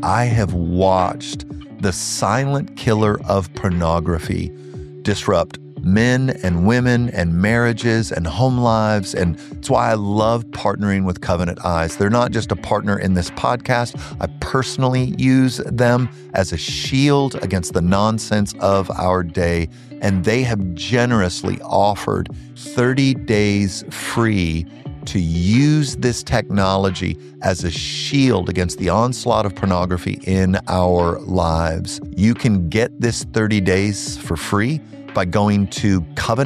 I have watched the silent killer of pornography disrupt men and women and marriages and home lives. And it's why I love partnering with Covenant Eyes. They're not just a partner in this podcast. I personally use them as a shield against the nonsense of our day. And they have generously offered 30 days free to use this technology as a shield against the onslaught of pornography in our lives. You can get this 30 days for free by going to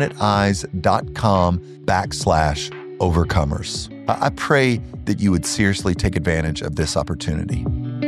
covenanteyes.com/overcomers. I pray that you would seriously take advantage of this opportunity.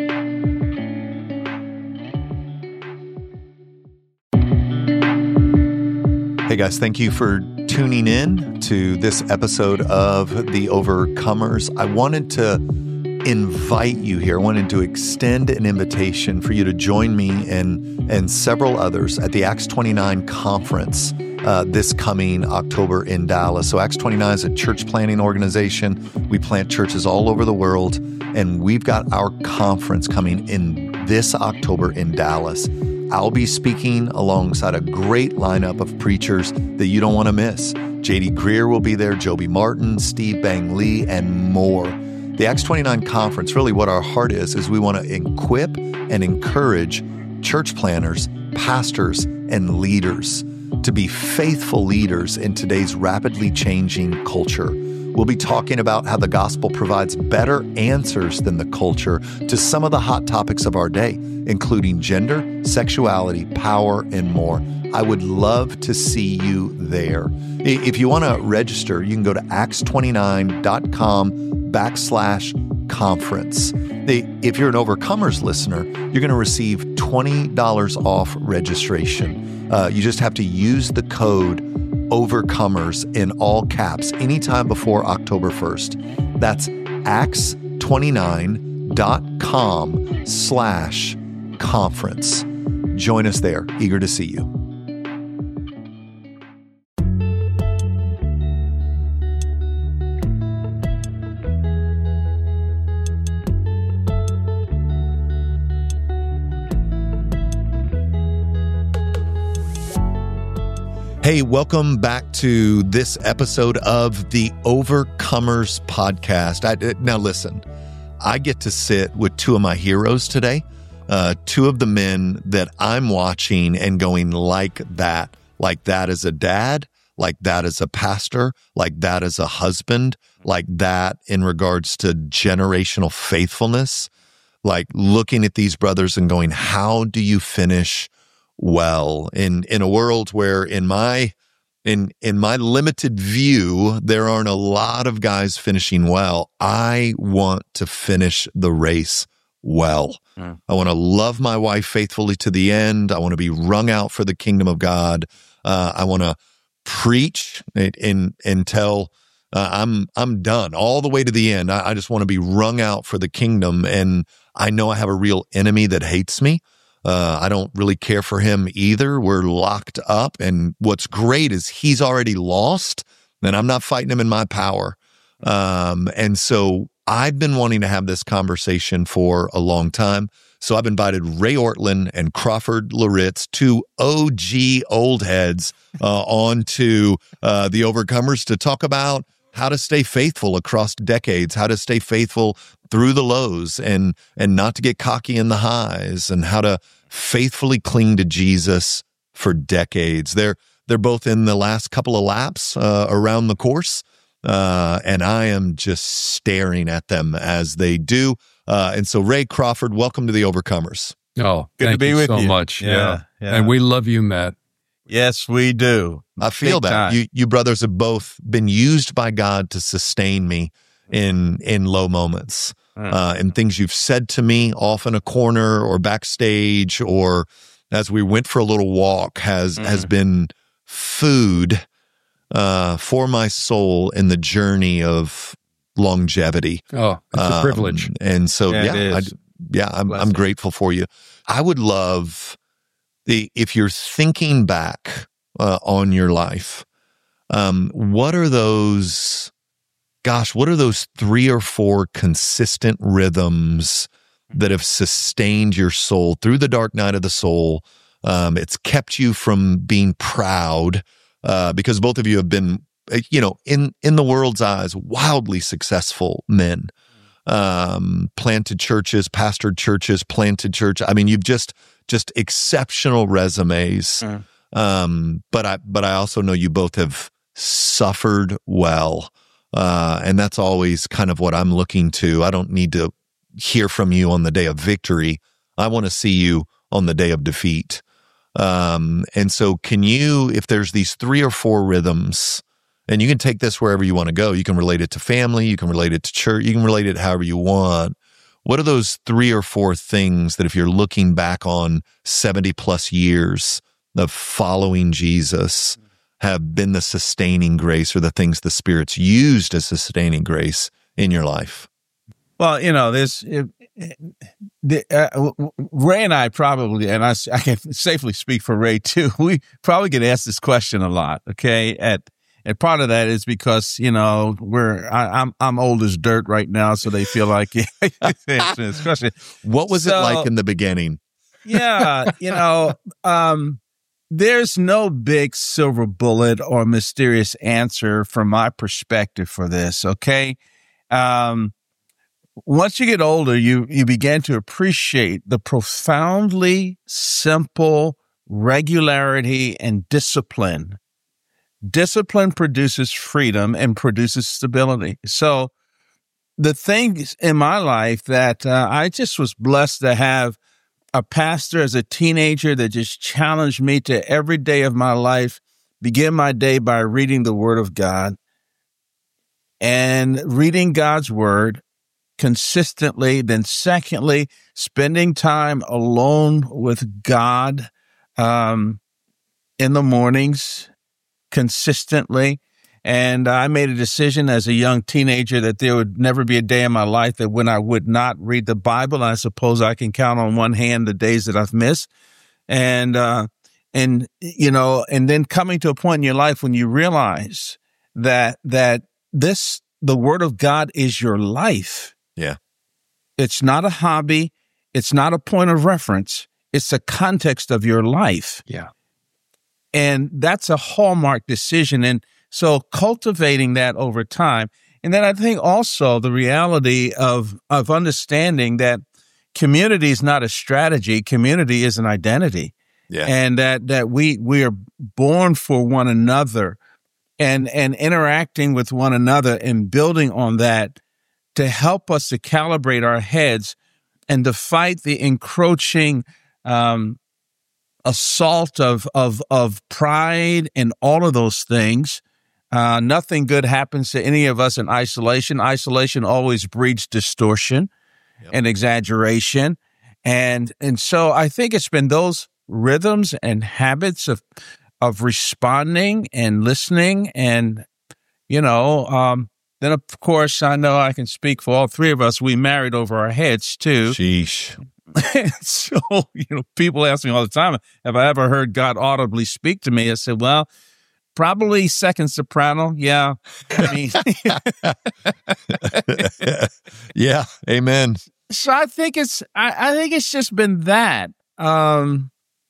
Hey guys, thank you for tuning in to this episode of The Overcomers. I wanted to invite you here. I wanted to extend an invitation for you to join me and several others at the Acts 29 conference this coming October in Dallas. So Acts 29 is a church planting organization. We plant churches all over the world, and we've got our conference coming in this October in Dallas. I'll be speaking alongside a great lineup of preachers that you don't want to miss. J.D. Greer will be there, Joby Martin, Steve Bang Lee, and more. The Acts 29 conference, really what our heart is we want to equip and encourage church planners, pastors, and leaders to be faithful leaders in today's rapidly changing culture. We'll be talking about how the gospel provides better answers than the culture to some of the hot topics of our day, including gender, sexuality, power, and more. I would love to see you there. If you want to register, you can go to acts29.com/conference. If you're an Overcomers listener, you're going to receive $20 off registration. You just have to use the code Overcomers in all caps anytime before October 1st. That's acts29.com/conference. Join us there. Eager to see you. Hey, welcome back to this episode of the Overcomers podcast. Now listen, I get to sit with two of my heroes today, two of the men that I'm watching and going like that as a dad, like that as a pastor, like that as a husband, like that in regards to generational faithfulness, like looking at these brothers and going, how do you finish well in a world where in my limited view, there aren't a lot of guys finishing well. I want to finish the race well. I want to love my wife faithfully to the end. I want to be wrung out for the kingdom of God. I want to preach until I'm done all the way to the end. I just want to be wrung out for the kingdom. And I know I have a real enemy that hates me. I don't really care for him either. We're locked up. And what's great is he's already lost, and I'm not fighting him in my power. And so I've been wanting to have this conversation for a long time. So I've invited Ray Ortlund and Crawford Loritts, two OG old heads, onto the Overcomers to talk about how to stay faithful across decades, how to stay faithful through the lows and not to get cocky in the highs, and how to faithfully cling to Jesus for decades. They're both in the last couple of laps around the course, and I am just staring at them as they do. And so, Ray, Crawford, welcome to the Overcomers. Oh, good to be with you so much. Yeah. And we love you, Matt. Yes, we do. I feel Big that. time. You brothers have both been used by God to sustain me in low moments. And things you've said to me off in a corner or backstage or as we went for a little walk has been food for my soul in the journey of longevity. Oh, it's a privilege. And so, Yeah, I'm grateful for you. I would love if you're thinking back on your life, what are those 3 or 4 consistent rhythms that have sustained your soul through the dark night of the soul. It's kept you from being proud, because both of you have been, in the world's eyes, wildly successful men. Planted churches, pastored churches, planted church. I mean, you've just exceptional resumes. But I also know you both have suffered well. And that's always kind of what I'm looking to. I don't need to hear from you on the day of victory. I want to see you on the day of defeat. And so can you, if there's these 3 or 4 rhythms, and you can take this wherever you want to go. You can relate it to family. You can relate it to church. You can relate it however you want. What are those 3 or 4 things that if you're looking back on 70 plus years of following Jesus have been the sustaining grace, or the things the Spirit's used as sustaining grace in your life? Well, there's Ray and I probably, and I can safely speak for Ray too, we probably get asked this question a lot, okay? And part of that is because, I'm old as dirt right now, so they feel like answering this question. What was it like in the beginning? Yeah, there's no big silver bullet or mysterious answer from my perspective for this, okay? Once you get older, you begin to appreciate the profoundly simple regularity and discipline. Discipline produces freedom and produces stability. So the things in my life that I just was blessed to have a pastor as a teenager that just challenged me to every day of my life, begin my day by reading the Word of God, and reading God's Word consistently. Then secondly, spending time alone with God in the mornings consistently. And I made a decision as a young teenager that there would never be a day in my life that when I would not read the Bible. And I suppose I can count on one hand the days that I've missed. And then coming to a point in your life when you realize that the Word of God is your life. Yeah. It's not a hobby. It's not a point of reference. It's the context of your life. Yeah. And that's a hallmark decision. And so cultivating that over time. And then I think also the reality of understanding that community is not a strategy. Community is an identity. Yeah. And that we are born for one another and interacting with one another and building on that to help us to calibrate our heads and to fight the encroaching assault of pride and all of those things. Nothing good happens to any of us in isolation. Isolation always breeds distortion and exaggeration. And so I think it's been those rhythms and habits of responding and listening. And, then of course, I know I can speak for all 3 of us. We married over our heads too. Sheesh. So, people ask me all the time, have I ever heard God audibly speak to me? I said, well, probably second soprano. Yeah. I mean, yeah. Amen. So I think it's just been that, and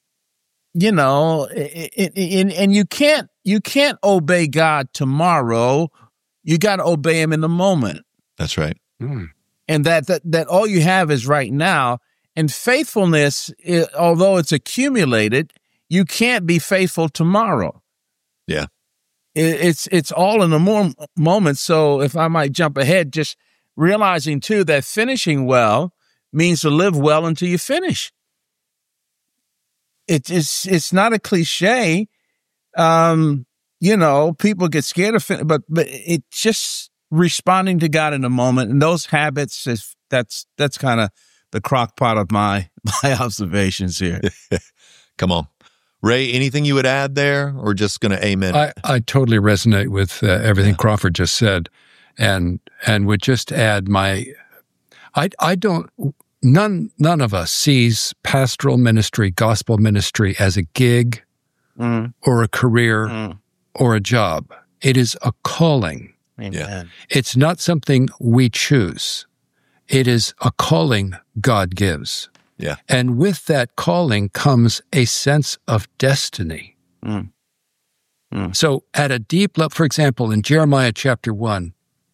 you can't obey God tomorrow. You got to obey him in the moment. That's right. And that all you have is right now. And faithfulness, although it's accumulated, you can't be faithful tomorrow. Yeah. It's all in the moment. So if I might jump ahead, just realizing too that finishing well means to live well until you finish. It's not a cliche. People get scared of finish, but it's just responding to God in the moment. And those habits that's kind of the crock pot of my observations here. Come on. Ray, anything you would add there, or just going to amen? I totally resonate with everything Crawford just said, and would just add none of us sees pastoral ministry, gospel ministry as a gig or a career or a job. It is a calling. Amen. It's not something we choose. It is a calling God gives. Yeah. And with that calling comes a sense of destiny. So at a deep level, for example, in Jeremiah chapter 1,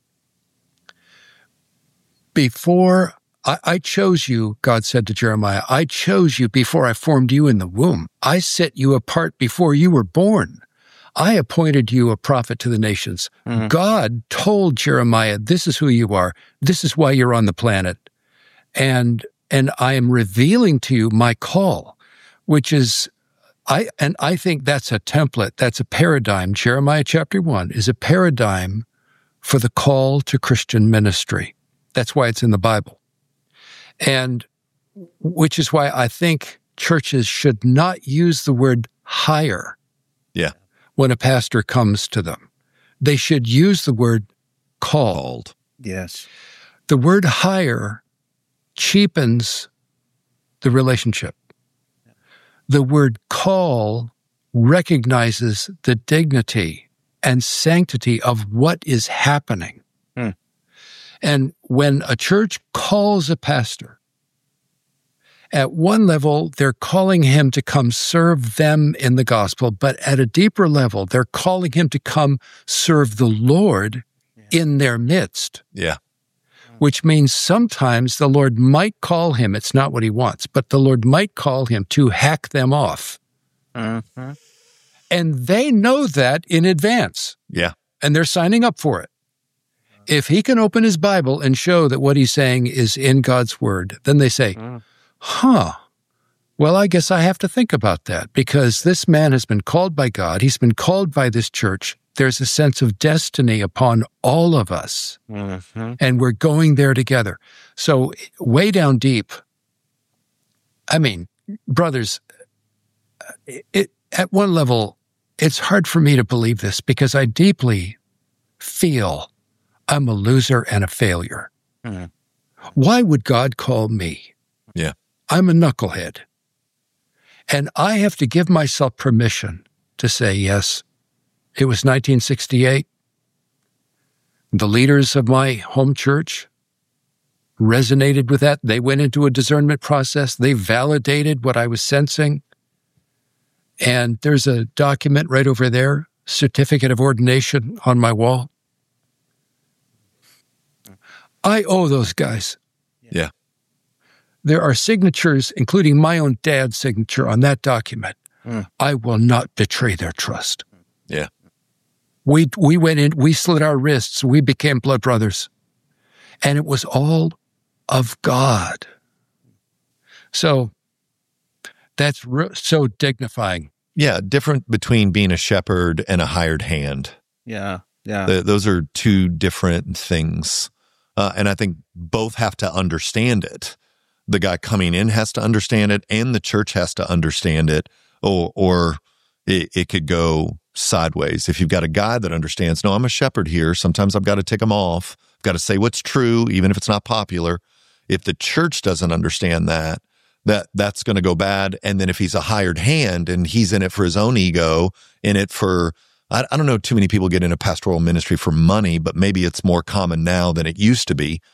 before I chose you, God said to Jeremiah, I chose you before I formed you in the womb. I set you apart before you were born. I appointed you a prophet to the nations. God told Jeremiah, this is who you are. This is why you're on the planet. And I am revealing to you my call, which is, I think that's a template, that's a paradigm. Jeremiah chapter 1 is a paradigm for the call to Christian ministry. That's why it's in the Bible. And which is why I think churches should not use the word hire when a pastor comes to them. They should use the word called. Yes. The word hire cheapens the relationship. The word call recognizes the dignity and sanctity of what is happening. And when a church calls a pastor, at one level, they're calling him to come serve them in the gospel, but at a deeper level, they're calling him to come serve the Lord in their midst. Yeah. Which means sometimes the Lord might call him, it's not what he wants, but the Lord might call him to hack them off. And they know that in advance. Yeah. And they're signing up for it. If he can open his Bible and show that what he's saying is in God's word, then they say, well, I guess I have to think about that because this man has been called by God. He's been called by this church. There's a sense of destiny upon all of us, and we're going there together. So way down deep, I mean, brothers, at one level, it's hard for me to believe this because I deeply feel I'm a loser and a failure. Why would God call me? Yeah. I'm a knucklehead. And I have to give myself permission to say, yes, it was 1968. The leaders of my home church resonated with that. They went into a discernment process. They validated what I was sensing. And there's a document right over there, certificate of ordination on my wall. I owe those guys. Yeah. There are signatures, including my own dad's signature on that document. I will not betray their trust. Yeah. We went in, we slit our wrists, we became blood brothers. And it was all of God. So that's so dignifying. Yeah. Different between being a shepherd and a hired hand. Yeah. Yeah. Those are two different things. And I think both have to understand it. The guy coming in has to understand it, and the church has to understand it, or it could go sideways. If you've got a guy that understands, no, I'm a shepherd here. Sometimes I've got to take him off. I've got to say what's true, even if it's not popular. If the church doesn't understand that's going to go bad. And then if he's a hired hand and he's in it for his own ego, in it for, I don't know, too many people get into pastoral ministry for money, but maybe it's more common now than it used to be.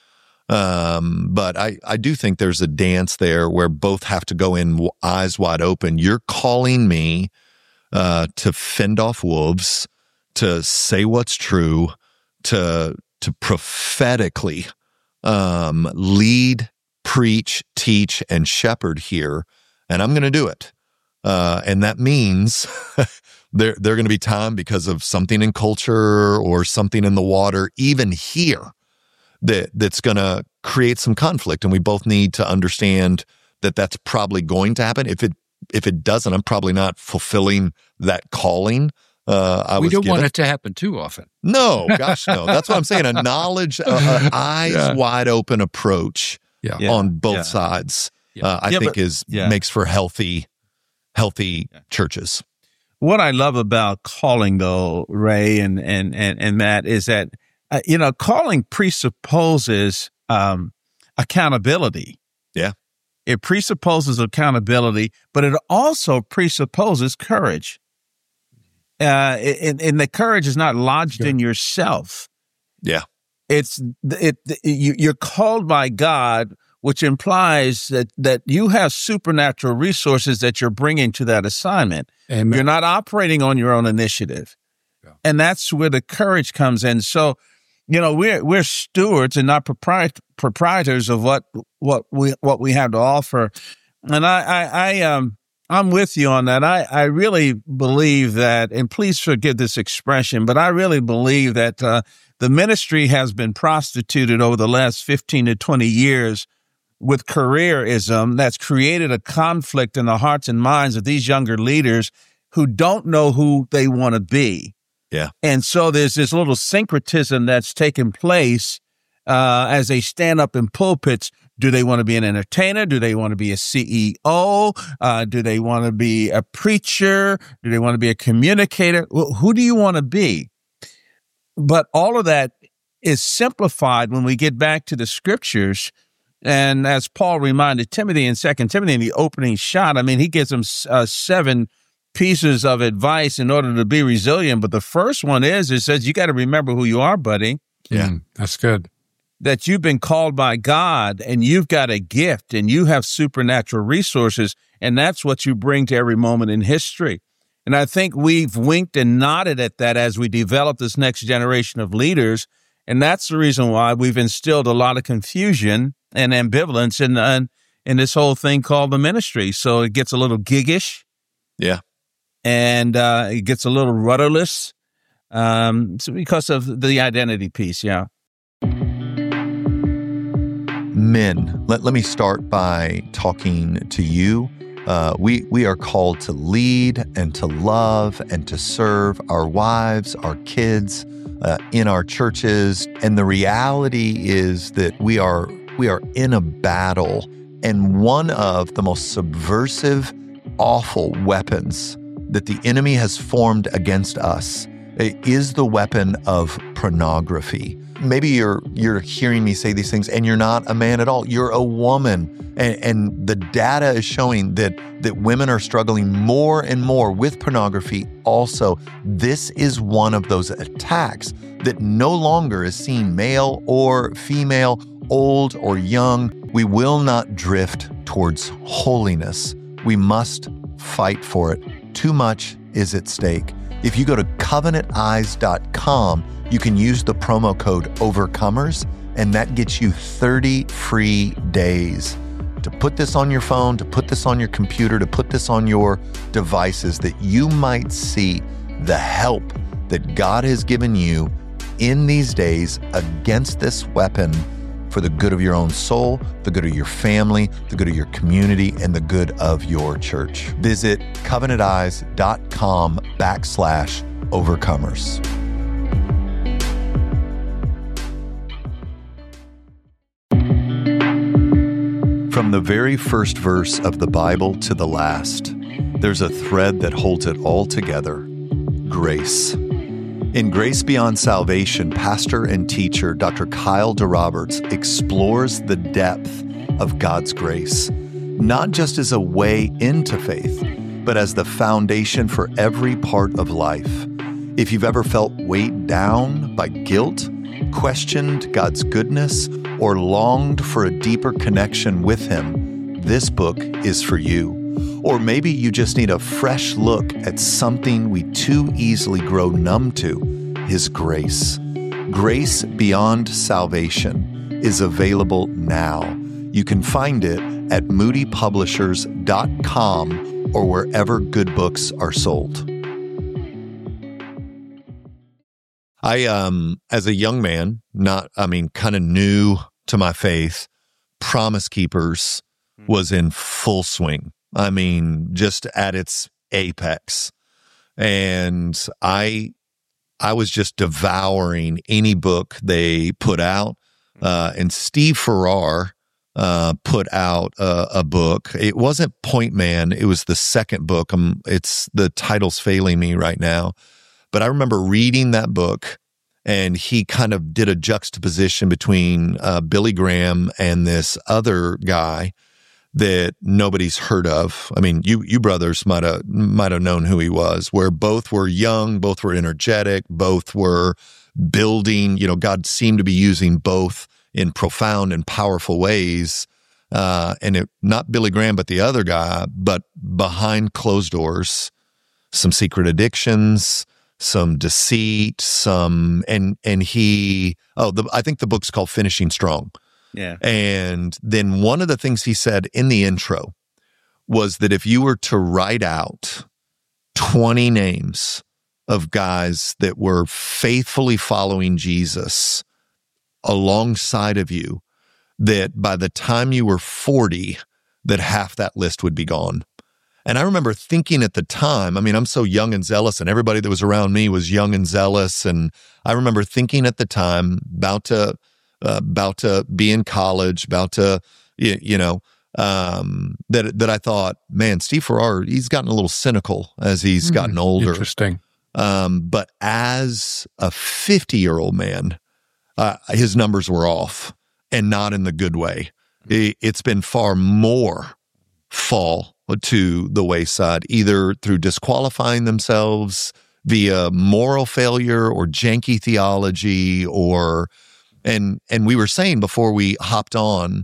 But I do think there's a dance there where both have to go in eyes wide open. You're calling me to fend off wolves, to say what's true, to prophetically lead, preach, teach, and shepherd here, and I'm going to do it. And that means there going to be time because of something in culture or something in the water, even here, that's going to create some conflict. And we both need to understand that that's probably going to happen. If it doesn't, I'm probably not fulfilling that calling. We don't want it to happen too often. No, gosh, no. That's what I'm saying. A knowledge, eyes wide open approach on both sides, I think makes for healthy churches. What I love about calling, though, Ray and Matt, is that calling presupposes accountability. Yeah, it presupposes accountability, but it also presupposes courage. And the courage is not lodged in yourself. Yeah. You're called by God, which implies that you have supernatural resources that you're bringing to that assignment. Amen. You're not operating on your own initiative. Yeah. And that's where the courage comes in. So, we're stewards and not proprietors of what we have to offer. And I'm with you on that. I really believe that, and please forgive this expression, but I really believe that the ministry has been prostituted over the last 15 to 20 years with careerism that's created a conflict in the hearts and minds of these younger leaders who don't know who they want to be. Yeah. And so there's this little syncretism that's taken place as they stand up in pulpits. Do they want to be an entertainer? Do they want to be a CEO? Do they want to be a preacher? Do they want to be a communicator? Well, who do you want to be? But all of that is simplified when we get back to the scriptures. And as Paul reminded Timothy in 2 Timothy in the opening shot, he gives him 7 pieces of advice in order to be resilient. But the first one it says, you got to remember who you are, buddy. Yeah, that's good. That you've been called by God and you've got a gift and you have supernatural resources. And that's what you bring to every moment in history. And I think we've winked and nodded at that as we develop this next generation of leaders. And that's the reason why we've instilled a lot of confusion and ambivalence in this whole thing called the ministry. So it gets a little giggish. Yeah. And it gets a little rudderless because of the identity piece. Yeah. Men, let me start by talking to you. We are called to lead and to love and to serve our wives, our kids, in our churches. And the reality is that we are in a battle, and one of the most subversive, awful weapons that the enemy has formed against us is the weapon of pornography. Maybe you're hearing me say these things and you're not a man at all. You're a woman. And the data is showing that women are struggling more and more with pornography also. This is one of those attacks that no longer is seen male or female, old or young. We will not drift towards holiness. We must fight for it. Too much is at stake. If you go to covenanteyes.com, you can use the promo code OVERCOMERS, and that gets you 30 free days to put this on your phone, to put this on your computer, to put this on your devices, that you might see the help that God has given you in these days against this weapon for the good of your own soul, the good of your family, the good of your community, and the good of your church. Visit covenanteyes.com/overcomers. From the very first verse of the Bible to the last, there's a thread that holds it all together: grace. In Grace Beyond Salvation, pastor and teacher Dr. Kyle DeRoberts explores the depth of God's grace, not just as a way into faith, but as the foundation for every part of life. If you've ever felt weighed down by guilt, questioned God's goodness, or longed for a deeper connection with Him, this book is for you. Or maybe you just need a fresh look at something we too easily grow numb to: His grace. Grace Beyond Salvation is available now. You can find it at moodypublishers.com or wherever good books are sold. As a young man, kind of new to my faith, Promise Keepers was in full swing. Just at its apex. And I was just devouring any book they put out. And Steve Farrar put out a book. It wasn't Point Man. It was the second book. The title's failing me right now. But I remember reading that book, and he kind of did a juxtaposition between Billy Graham and this other guy that nobody's heard of. You brothers might have known who he was, where both were young, both were energetic, both were building, God seemed to be using both in profound and powerful ways. Not Billy Graham, but the other guy, but behind closed doors, some secret addictions, some deceit, I think the book's called Finishing Strong. Yeah. And then one of the things he said in the intro was that if you were to write out 20 names of guys that were faithfully following Jesus alongside of you, that by the time you were 40, that half that list would be gone. And I remember thinking at the time, I'm so young and zealous, and everybody that was around me was young and zealous. And I remember thinking at the time, about to be in college, that I thought, man, Steve Farrar, he's gotten a little cynical as he's gotten older. Interesting. But as a 50-year-old man, his numbers were off, and not in the good way. It's been far more fall to the wayside, either through disqualifying themselves via moral failure or janky theology, and we were saying before we hopped on,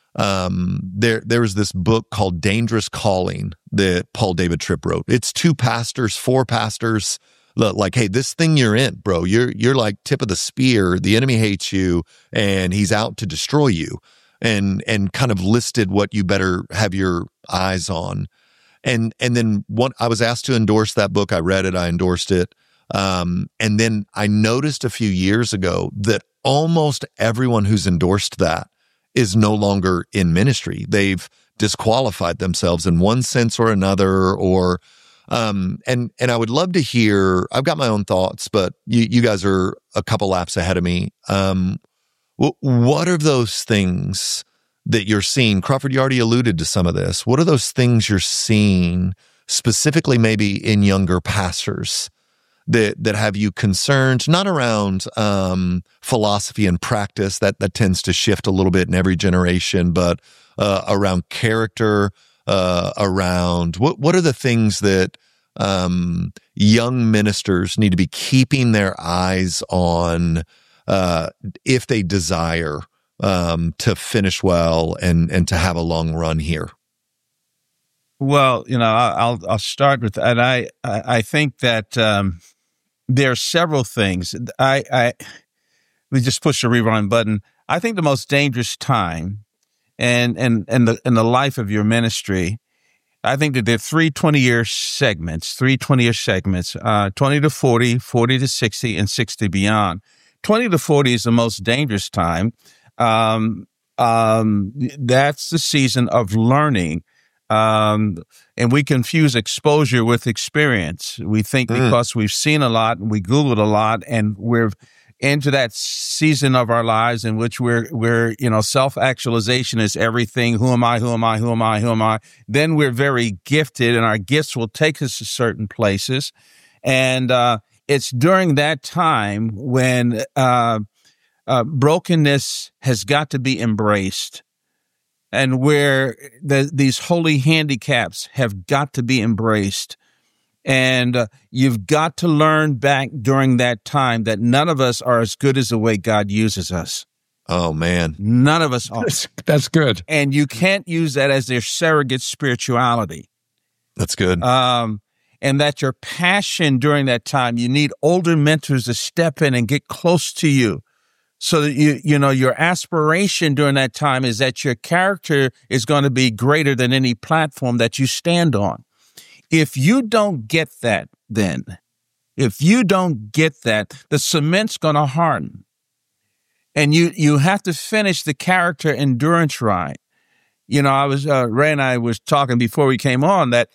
there was this book called Dangerous Calling that Paul David Tripp wrote. It's 4 pastors, like, hey, this thing you're in, bro, you're like tip of the spear. The enemy hates you and he's out to destroy you, and kind of listed what you better have your eyes on. And then I was asked to endorse that book. I read it. I endorsed it. And then I noticed a few years ago that almost everyone who's endorsed that is no longer in ministry. They've disqualified themselves in one sense or another, and I would love to hear, I've got my own thoughts, but you guys are a couple laps ahead of me. What are those things that you're seeing? Crawford, you already alluded to some of this. What are those things you're seeing specifically maybe in younger pastors that have you concerned, not around philosophy and practice, that tends to shift a little bit in every generation, but around character, around what are the things that young ministers need to be keeping their eyes on if they desire to finish well and to have a long run here? Well, I'll start with, and I think that there are several things. We just push the rewind button. I think the most dangerous time in the life of your ministry, I think that there are 3 20-year segments, 20 to 40, 40 to 60, and 60 beyond. 20 to 40 is the most dangerous time. That's the season of learning. And we confuse exposure with experience. We think because we've seen a lot and we Googled a lot and we're into that season of our lives in which we're self-actualization is everything. Who am I? Then we're very gifted and our gifts will take us to certain places. And it's during that time when brokenness has got to be embraced, and where these holy handicaps have got to be embraced. And you've got to learn back during that time that none of us are as good as the way God uses us. Oh, man. None of us are. That's good. And you can't use that as their surrogate spirituality. That's good. And that your passion during that time, you need older mentors to step in and get close to you. So that your aspiration during that time is that your character is going to be greater than any platform that you stand on. If you don't get that, the cement's going to harden. And you have to finish the character endurance ride. Ray and I was talking before we came on that,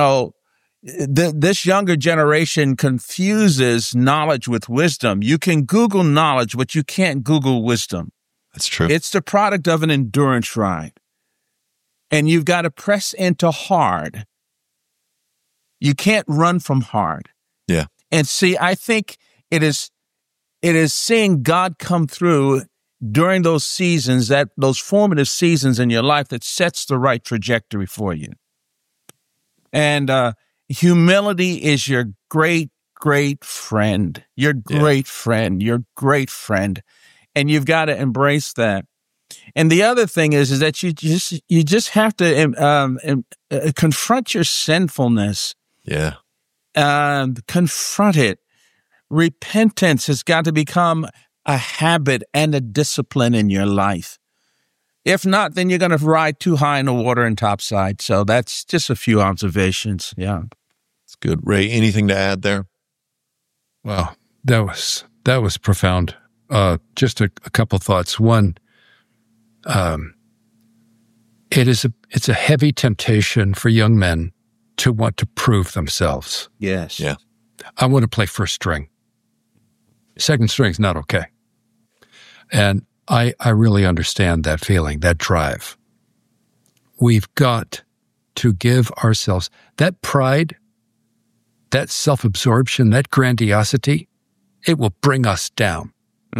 this younger generation confuses knowledge with wisdom. You can Google knowledge, but you can't Google wisdom. That's true. It's the product of an endurance ride. And you've got to press into hard. You can't run from hard. Yeah. And see, I think it is seeing God come through during those seasons, those formative seasons in your life that sets the right trajectory for you. And humility is your great great friend. Your great friend. Your great friend. And you've got to embrace that. And the other thing is that you just have to confront your sinfulness. Yeah. Confront it. Repentance has got to become a habit and a discipline in your life. If not, then you're going to ride too high in the water and topside. So that's just a few observations. Yeah. It's good. Ray, anything to add there? Wow, that was profound. Just a couple thoughts. One, it's a heavy temptation for young men to want to prove themselves. Yes. Yeah. I want to play first string. Second string's not okay. And I really understand that feeling, that drive. We've got to give ourselves that pride, that self-absorption, that grandiosity. It will bring us down.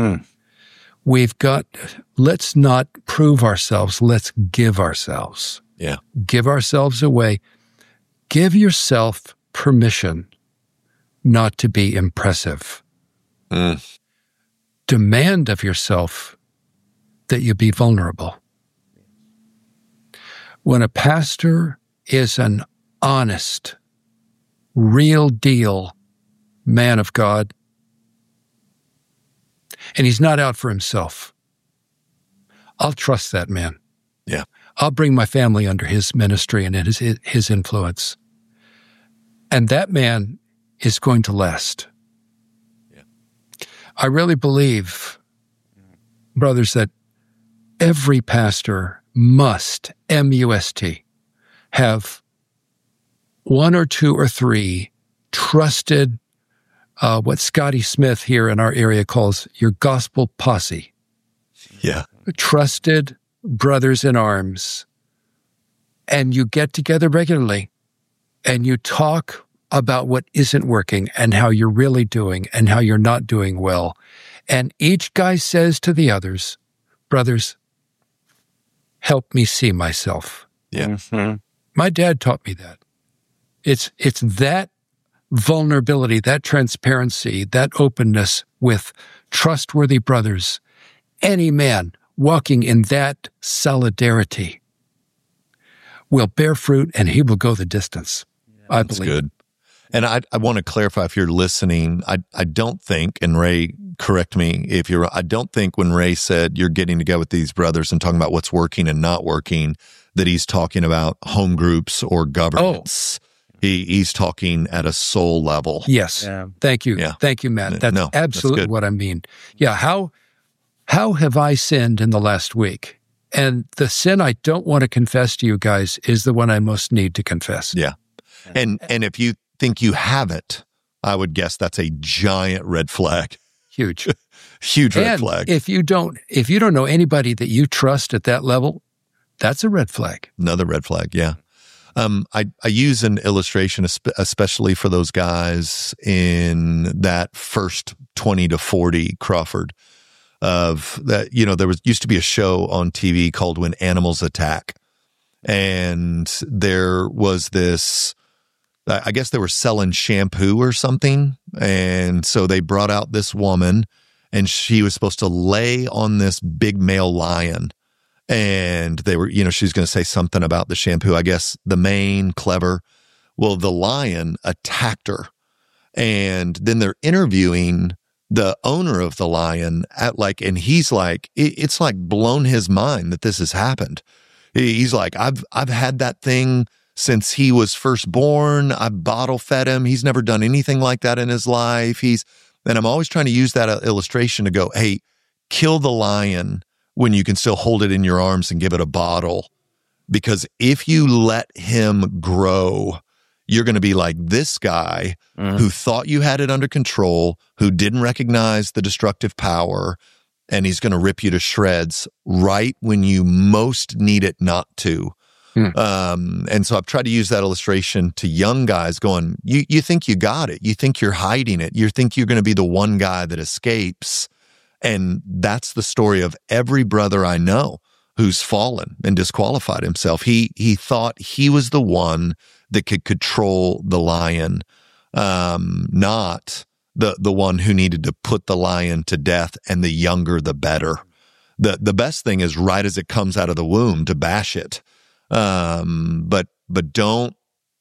Let's not prove ourselves. Let's give ourselves. Yeah. Give ourselves away. Give yourself permission not to be impressive. Demand of yourself that you be vulnerable. When a pastor is an honest, real deal man of God, and he's not out for himself, I'll trust that man. Yeah. I'll bring my family under his ministry and his influence. And that man is going to last. Yeah. I really believe, brothers, that every pastor must, M-U-S-T, have one or two or three trusted, what Scotty Smith here in our area calls your gospel posse. Yeah. Trusted brothers in arms. And you get together regularly and you talk about what isn't working and how you're really doing and how you're not doing well. And each guy says to the others, brothers, help me see myself. Yeah. Mm-hmm. My dad taught me that. It's that vulnerability, that transparency, that openness with trustworthy brothers. Any man walking in that solidarity will bear fruit and he will go the distance. I That's believe. good. And I want to clarify, if you're listening, I don't think, and Ray, correct me if you're, I don't think when Ray said you're getting together with these brothers and talking about what's working and not working, that he's talking about home groups or governments. He's talking at a soul level. Yes. Yeah. Thank you. Yeah. Thank you, Matt. That's No, that's absolutely good. what I mean. Yeah. How have I sinned in the last week? And the sin I don't want to confess to you guys is the one I most need to confess. Yeah. And if you think you haven't, I would guess that's a giant red flag. Huge. Huge red And flag. if you don't know anybody that you trust at that level, that's a red flag. Another red flag. Yeah. I use an illustration, especially for those guys in that first 20 to 40 Crawford, of that, there used to be a show on TV called When Animals Attack. And there was this, I guess they were selling shampoo or something. And so they brought out this woman and she was supposed to lay on this big male lion. And they were, she's going to say something about the shampoo. I guess the mane, clever. Well, the lion attacked her. And then they're interviewing the owner of the lion and he's like, it's like blown his mind that this has happened. He's like, I've had that thing since he was first born. I bottle fed him. He's never done anything like that in his life. And I'm always trying to use that illustration to go, hey, kill the lion when you can still hold it in your arms and give it a bottle. Because if you let him grow, you're going to be like this guy who thought you had it under control, who didn't recognize the destructive power, and he's going to rip you to shreds right when you most need it not to. And so I've tried to use that illustration to young guys going, you think you got it. You think you're hiding it. You think you're going to be the one guy that escapes. And that's the story of every brother I know who's fallen and disqualified himself. He thought he was the one that could control the lion. not the one who needed to put the lion to death, and the younger, the better. The best thing is right as it comes out of the womb to bash it. But don't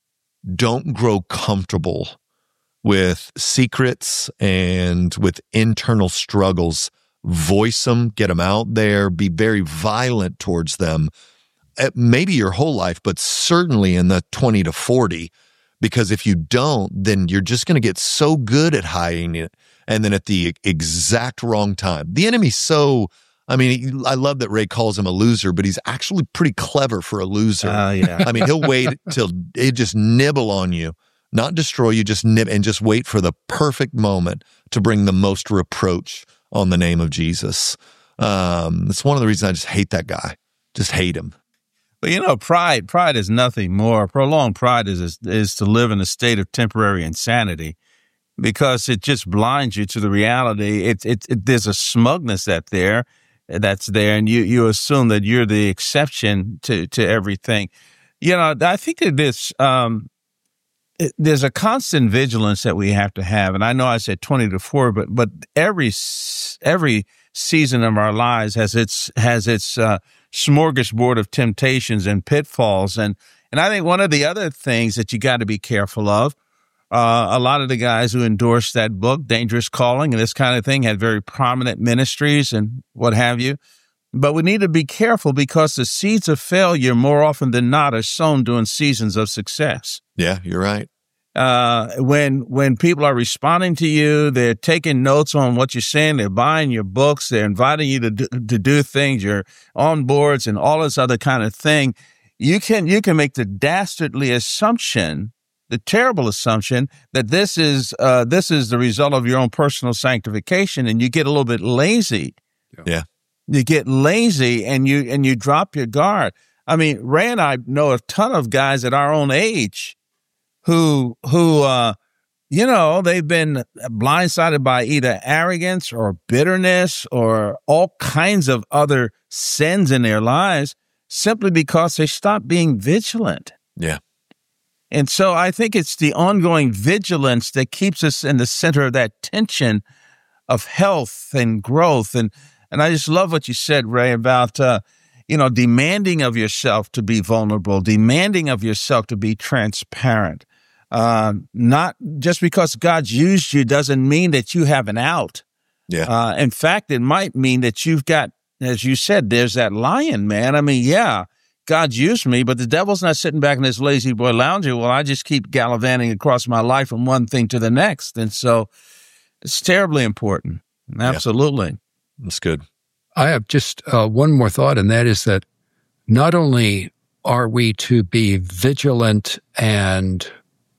grow comfortable with secrets and with internal struggles. Voice them, get them out there, be very violent towards them. Maybe your whole life, but certainly in the 20 to 40, because if you don't, then you're just going to get so good at hiding it. And then at the exact wrong time, the enemy's I love that Ray calls him a loser, but he's actually pretty clever for a loser. Yeah. I mean, he'll wait till it just nibble on you, not destroy you, just nibble and just wait for the perfect moment to bring the most reproach on the name of Jesus. That's one of the reasons I just hate that guy. Just hate him. But pride is nothing more. Prolonged pride is to live in a state of temporary insanity, because it just blinds you to the reality. There's a smugness that's there, and you assume that you're the exception to everything. I think that there's a constant vigilance that we have to have. And I know I said 20 to 4, but every season of our lives has its smorgasbord of temptations and pitfalls. And I think one of the other things that you got to be careful of, a lot of the guys who endorsed that book, Dangerous Calling, and this kind of thing, had very prominent ministries and what have you. But we need to be careful, because the seeds of failure more often than not are sown during seasons of success. Yeah, you're right. When people are responding to you, they're taking notes on what you're saying, they're buying your books, they're inviting you to do things, you're on boards and all this other kind of thing, you can make the dastardly assumption, the terrible assumption, that this is the result of your own personal sanctification, and you get a little bit lazy. Yeah. You get lazy and you drop your guard. I mean, Ray and I know a ton of guys at our own age who they've been blindsided by either arrogance or bitterness or all kinds of other sins in their lives, simply because they stopped being vigilant. Yeah. And so I think it's the ongoing vigilance that keeps us in the center of that tension of health and growth. And I just love what you said, Ray, about, demanding of yourself to be vulnerable, demanding of yourself to be transparent. Not just because God's used you doesn't mean that you have an out. Yeah. In fact, it might mean that you've got, as you said, there's that lion, man. I mean, yeah, God's used me, but the devil's not sitting back in his lazy boy lounger. Well, I just keep gallivanting across my life from one thing to the next. And so it's terribly important. Absolutely. Yeah. That's good. I have just one more thought, and that is that not only are we to be vigilant and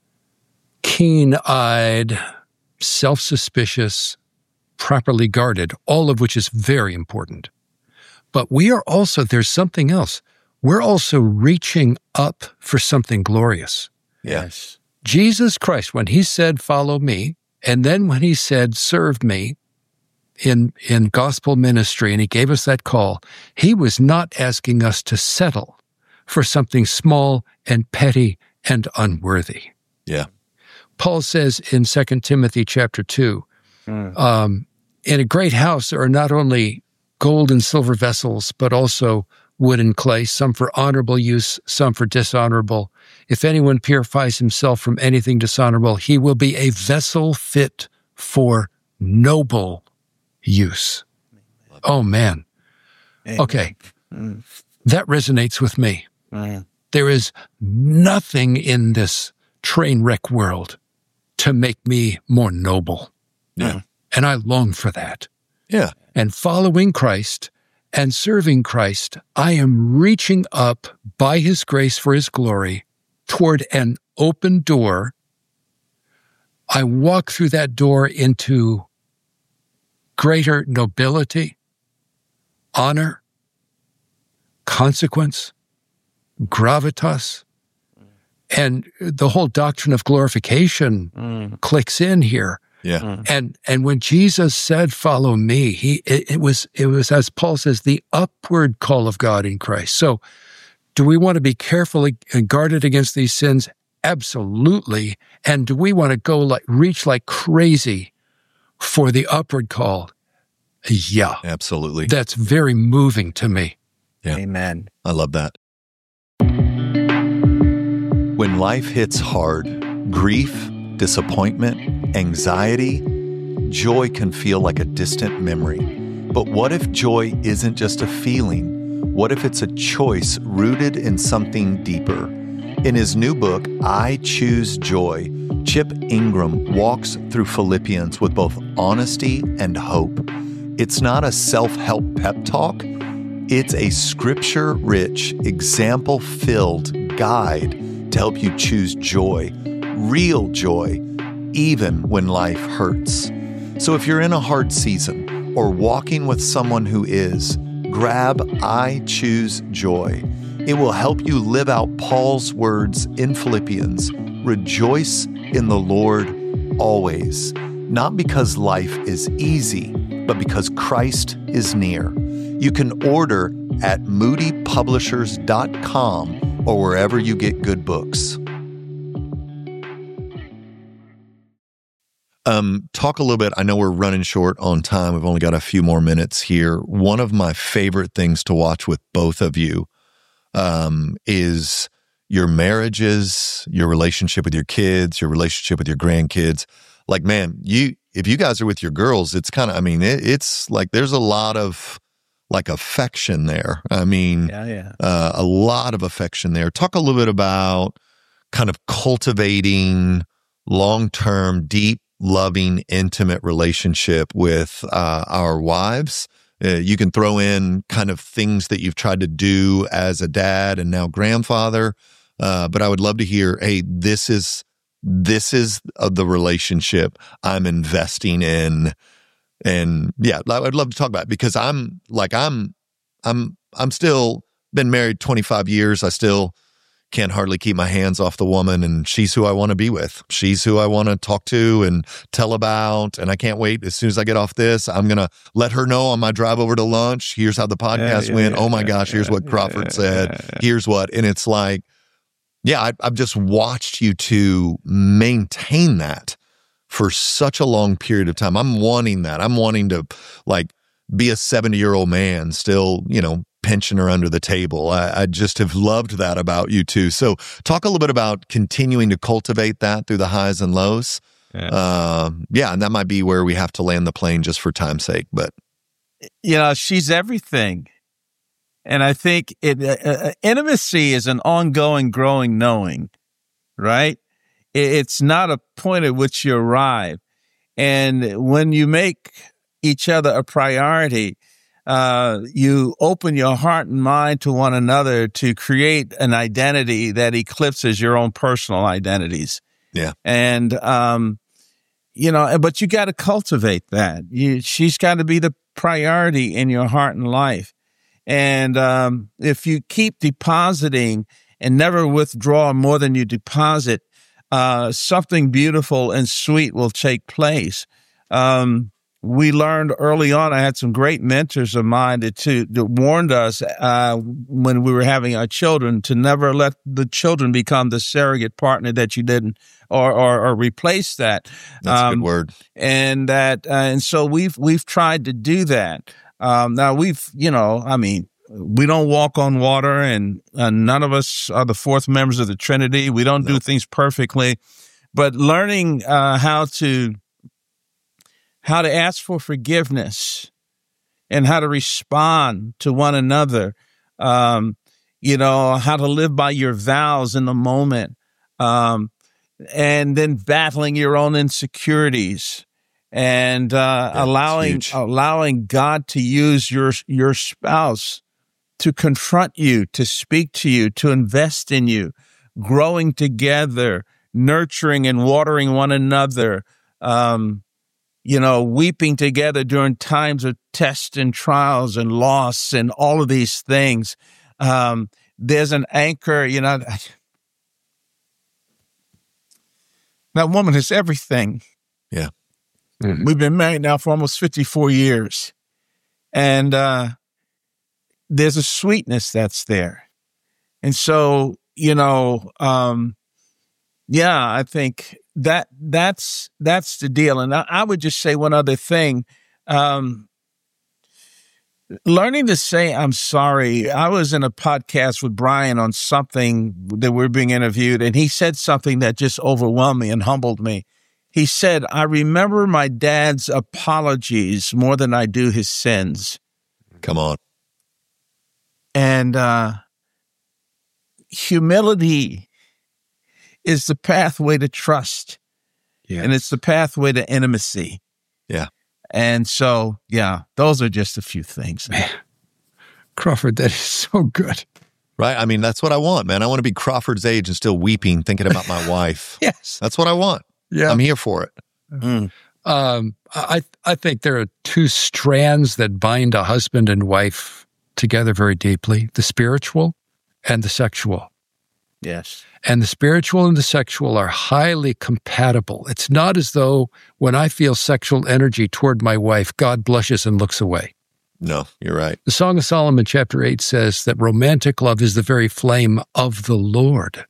keen-eyed, self-suspicious, properly guarded, all of which is very important, but we are also, there's something else. We're also reaching up for something glorious. Yes. Jesus Christ, when he said, "Follow me," and then when he said, "Serve me," in gospel ministry, and he gave us that call, he was not asking us to settle for something small and petty and unworthy. Yeah. Paul says in 2 Timothy chapter 2, in a great house there are not only gold and silver vessels, but also wood and clay, some for honorable use, some for dishonorable. If anyone purifies himself from anything dishonorable, he will be a vessel fit for noble use. Oh, man. Okay. That resonates with me. There is nothing in this train wreck world to make me more noble. Yeah. And I long for that. Yeah. And following Christ and serving Christ, I am reaching up by his grace for his glory toward an open door. I walk through that door into greater nobility, honor, consequence, gravitas, and the whole doctrine of glorification clicks in here. Yeah. And when Jesus said, "Follow me," it was, as Paul says, the upward call of God in Christ. So do we want to be careful and guarded against these sins? Absolutely. And do we want to go reach like crazy for the upward call? Yeah. Absolutely. That's very moving to me. Yeah. Amen. I love that. When life hits hard, grief, disappointment, anxiety, joy can feel like a distant memory. But what if joy isn't just a feeling? What if it's a choice rooted in something deeper? In his new book, I Choose Joy, Chip Ingram walks through Philippians with both honesty and hope. It's not a self-help pep talk. It's a scripture-rich, example-filled guide to help you choose joy, real joy, even when life hurts. So if you're in a hard season or walking with someone who is, grab I Choose Joy. It will help you live out Paul's words in Philippians, rejoice in the Lord always, not because life is easy, but because Christ is near. You can order at moodypublishers.com or wherever you get good books. Talk a little bit. I know we're running short on time. We've only got a few more minutes here. One of my favorite things to watch with both of you is your marriages, your relationship with your kids, your relationship with your grandkids. Like, man, if you guys are with your girls, it's kind of, it's like there's a lot of like affection there. A lot of affection there. Talk a little bit about kind of cultivating long-term, deep, loving, intimate relationship with our wives. You can throw in kind of things that you've tried to do as a dad and now grandfather. But I would love to hear, hey, this is the relationship I'm investing in. And yeah, I'd love to talk about it because I'm still been married 25 years. I still can't hardly keep my hands off the woman, and she's who I want to be with. She's who I want to talk to and tell about. And I can't wait. As soon as I get off this, I'm going to let her know on my drive over to lunch. Here's how the podcast went. Oh my gosh. Here's what Crawford said. Here's what, and it's like, yeah, I've just watched you two maintain that for such a long period of time. I'm wanting that. I'm wanting to like be a 70-year-old man still, pinching her under the table. I just have loved that about you two. So talk a little bit about continuing to cultivate that through the highs and lows. And that might be where we have to land the plane just for time's sake. But she's everything. And I think intimacy is an ongoing, growing knowing, right? It's not a point at which you arrive. And when you make each other a priority, you open your heart and mind to one another to create an identity that eclipses your own personal identities. Yeah. And, but you got to cultivate that. She's got to be the priority in your heart and life. And if you keep depositing and never withdraw more than you deposit, something beautiful and sweet will take place. We learned early on, I had some great mentors of mine that warned us when we were having our children to never let the children become the surrogate partner that you didn't or replace that. That's a good word. And so we've tried to do that. Now we don't walk on water, and none of us are the fourth members of the Trinity. We don't do things perfectly, but learning how to ask for forgiveness and how to respond to one another, how to live by your vows in the moment, and then battling your own insecurities. And allowing God to use your spouse to confront you, to speak to you, to invest in you, growing together, nurturing and watering one another, weeping together during times of tests and trials and loss and all of these things. There's an anchor, that woman is everything. Yeah. Mm-hmm. We've been married now for almost 54 years. And there's a sweetness that's there. And so, Yeah, I think that's the deal. And I would just say one other thing. Learning to say I'm sorry. I was in a podcast with Brian on something that we're being interviewed, and he said something that just overwhelmed me and humbled me. He said, I remember my dad's apologies more than I do his sins. Come on. And humility is the pathway to trust. Yeah. And it's the pathway to intimacy. Yeah. And so, yeah, those are just a few things. Man, Crawford, that is so good. Right? I mean, that's what I want, man. I want to be Crawford's age and still weeping thinking about my wife. Yes. That's what I want. Yeah. I'm here for it. Mm. I think there are two strands that bind a husband and wife together very deeply, the spiritual and the sexual. Yes. And the spiritual and the sexual are highly compatible. It's not as though when I feel sexual energy toward my wife, God blushes and looks away. No, you're right. The Song of Solomon, chapter 8, says that romantic love is the very flame of the Lord.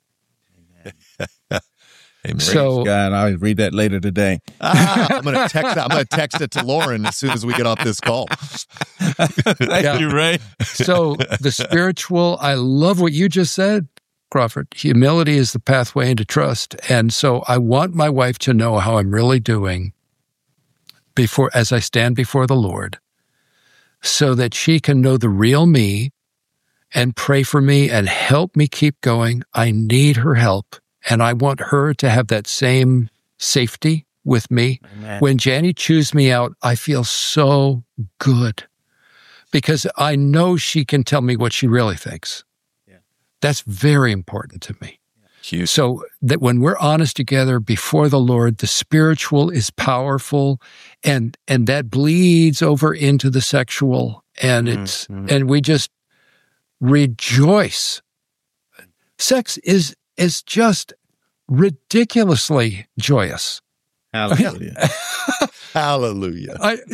Amen. So, God, I'll read that later today. I'm going to text it to Lauren as soon as we get off this call. Thank you, Ray. so the spiritual, I love what you just said, Crawford. Humility is the pathway into trust. And so I want my wife to know how I'm really doing as I stand before the Lord, so that she can know the real me and pray for me and help me keep going. I need her help. And I want her to have that same safety with me. Amen. When Janie chews me out, I feel so good because I know she can tell me what she really thinks. Yeah. That's very important to me. Huge. So that when we're honest together before the Lord, the spiritual is powerful and that bleeds over into the sexual, and and we just rejoice. Sex is just ridiculously joyous. Hallelujah. Hallelujah.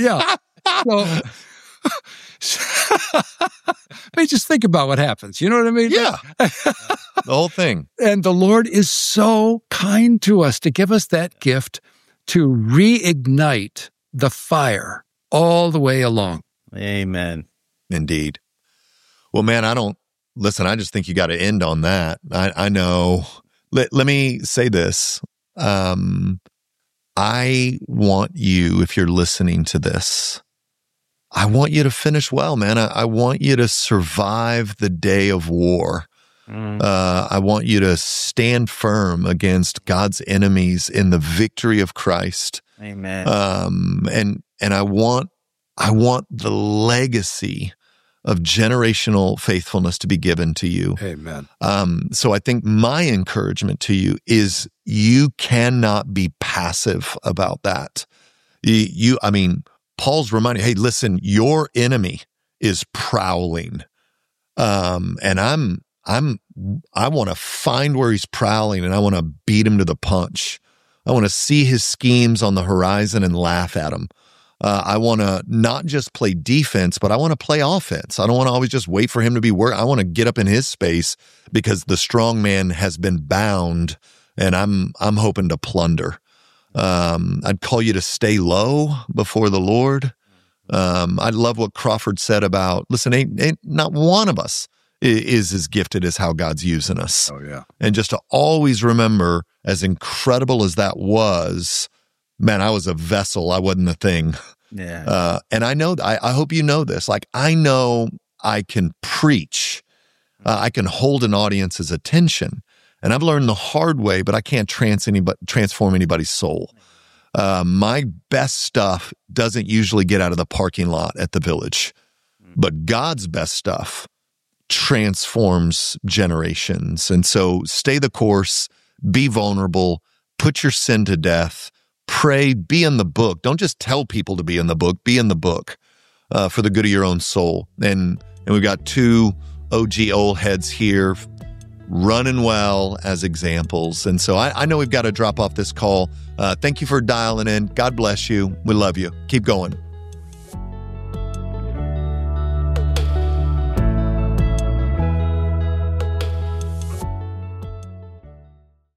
I mean, just think about what happens. You know what I mean? Yeah. The whole thing. And the Lord is so kind to us to give us that gift to reignite the fire all the way along. Amen. Indeed. Well, man, I just think you got to end on that. I know. Let me say this. I want you, if you're listening to this, I want you to finish well, man. I want you to survive the day of war. I want you to stand firm against God's enemies in the victory of Christ. Amen. And I want the legacy of generational faithfulness to be given to you. Amen. So I think my encouragement to you is you cannot be passive about that. Paul's reminding, hey, listen, your enemy is prowling. And I want to find where he's prowling and I want to beat him to the punch. I want to see his schemes on the horizon and laugh at him. I want to not just play defense, but I want to play offense. I don't want to always just wait for him to be worked. I want to get up in his space because the strong man has been bound and I'm hoping to plunder. I'd call you to stay low before the Lord. I love what Crawford said about, listen, ain't not one of us is as gifted as how God's using us. Oh, yeah. And just to always remember, as incredible as that was, man, I was a vessel. I wasn't a thing. Yeah. And I know, I hope you know this. Like, I know I can preach. I can hold an audience's attention. And I've learned the hard way, but I can't transform anybody's soul. My best stuff doesn't usually get out of the parking lot at the Village. But God's best stuff transforms generations. And so stay the course, be vulnerable, put your sin to death, pray, be in the book. Don't just tell people to be in the book, be in the book for the good of your own soul. And we've got two OG old heads here running well as examples. And so I know we've got to drop off this call. Thank you for dialing in. God bless you. We love you. Keep going.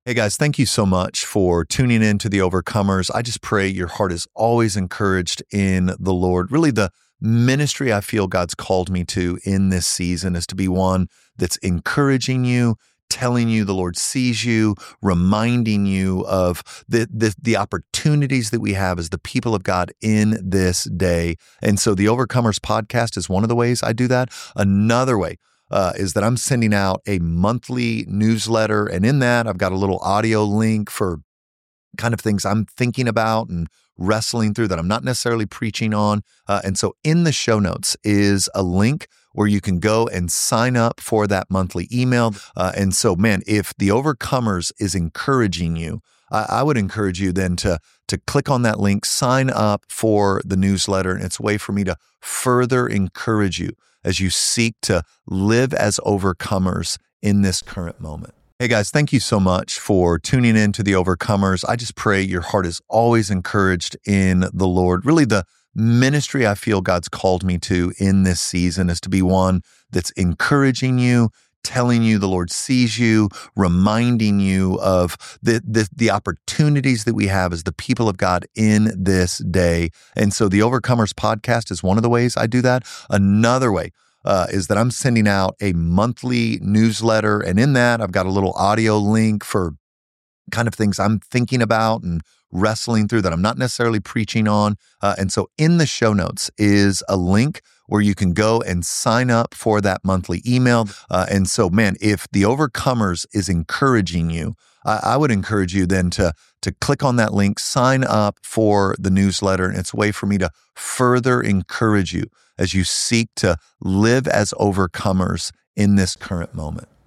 Hey guys, thank you so much for tuning in to The Overcomers. I just pray your heart is always encouraged in the Lord. Really, the ministry I feel God's called me to in this season is to be one that's encouraging you, telling you the Lord sees you, reminding you of the opportunities that we have as the people of God in this day. And so the Overcomers podcast is one of the ways I do that. Another way is that I'm sending out a monthly newsletter. And in that, I've got a little audio link for kind of things I'm thinking about and wrestling through that I'm not necessarily preaching on. And so in the show notes is a link where you can go and sign up for that monthly email. And so, man, if the Overcomers is encouraging you, I would encourage you then to click on that link, sign up for the newsletter. And it's a way for me to further encourage you as you seek to live as overcomers in this current moment. Hey guys, thank you so much for tuning in to The Overcomers. I just pray your heart is always encouraged in the Lord. Really, the ministry I feel God's called me to in this season is to be one that's encouraging you, telling you the Lord sees you, reminding you of the opportunities that we have as the people of God in this day. And so the Overcomers podcast is one of the ways I do that. Another way is that I'm sending out a monthly newsletter. And in that, I've got a little audio link for kind of things I'm thinking about and wrestling through that I'm not necessarily preaching on. And so in the show notes is a link where you can go and sign up for that monthly email. And so, man, if the Overcomers is encouraging you, I would encourage you then to click on that link, sign up for the newsletter. And it's a way for me to further encourage you as you seek to live as overcomers in this current moment.